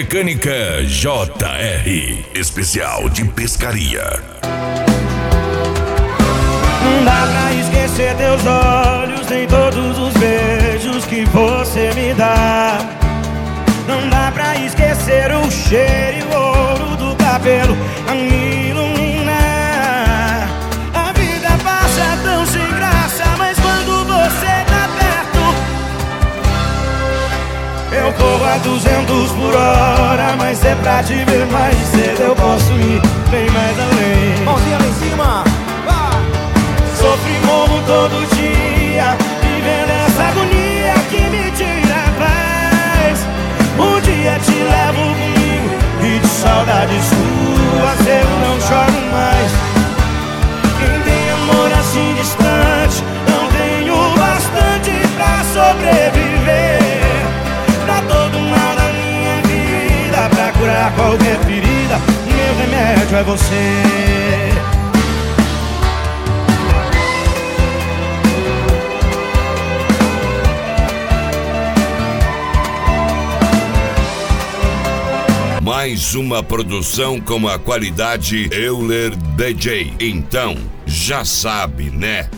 Mecânica JR, especial de pescaria. Não dá pra esquecer teus olhos, nem todos os beijos que você me dá. Não dá pra esquecer o cheiro e o ouro do cabelo a me iluminar. A vida passa tão sem graça, mas quando você tá perto, eu corro a 200 por hora. Mas é pra te ver mais cedo, eu posso ir bem mais além. Mãozinha lá em cima. Sofro e morro todo dia, vivendo essa agonia que me tira a paz. Um dia te levo comigo e de saudade sua eu não choro mais. Quem tem amor assim distante não tenho bastante pra sobreviver. Pra todo mal da minha vida, pra curar qualquer ferida, meu remédio é você. Mais uma produção com a qualidade Euler DJ. Então, já sabe, né?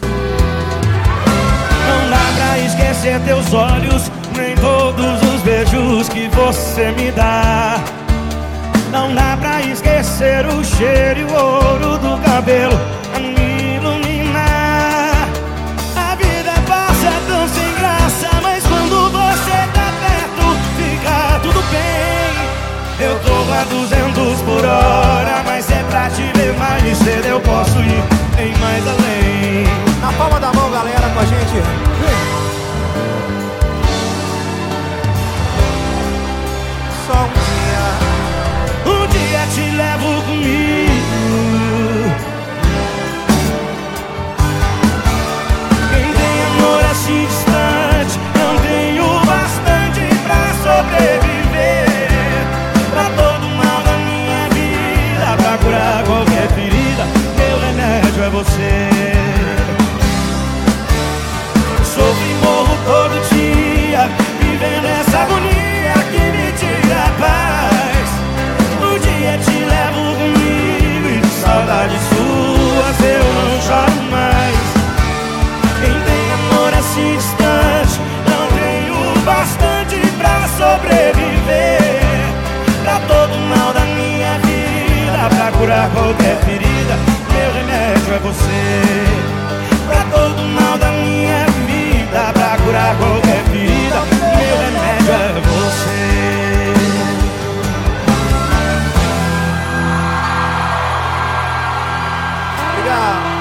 Não dá pra esquecer teus olhos, nem todos os beijos que você me dá. Não dá pra esquecer o cheiro e o ouro do cabelo a me iluminar. A vida passa tão sem graça, mas quando você tá perto, fica tudo bem. Eu corro a 200 por hora, mas é pra te ver mais cedo, eu posso ir bem mais além. Na palma da mão, galera, com a gente. Só um dia te levo comigo. Quem tem amor assim distante não tenho bastante pra sobreviver. Pra todo mal da minha vida, pra curar qualquer ferida, meu remédio é você. Sofro e morro todo dia, vivendo essa agonia que me tira a paz. Um dia te levo comigo e de saudades suas eu não choro mais. Quem tem amor assim distante não tenho bastante pra sobreviver. Pra todo mal da minha vida, pra curar qualquer ferida, meu remédio é você. Pra todo mal da minha vida, pra curar qualquer ferida, meu remédio é você. Obrigado.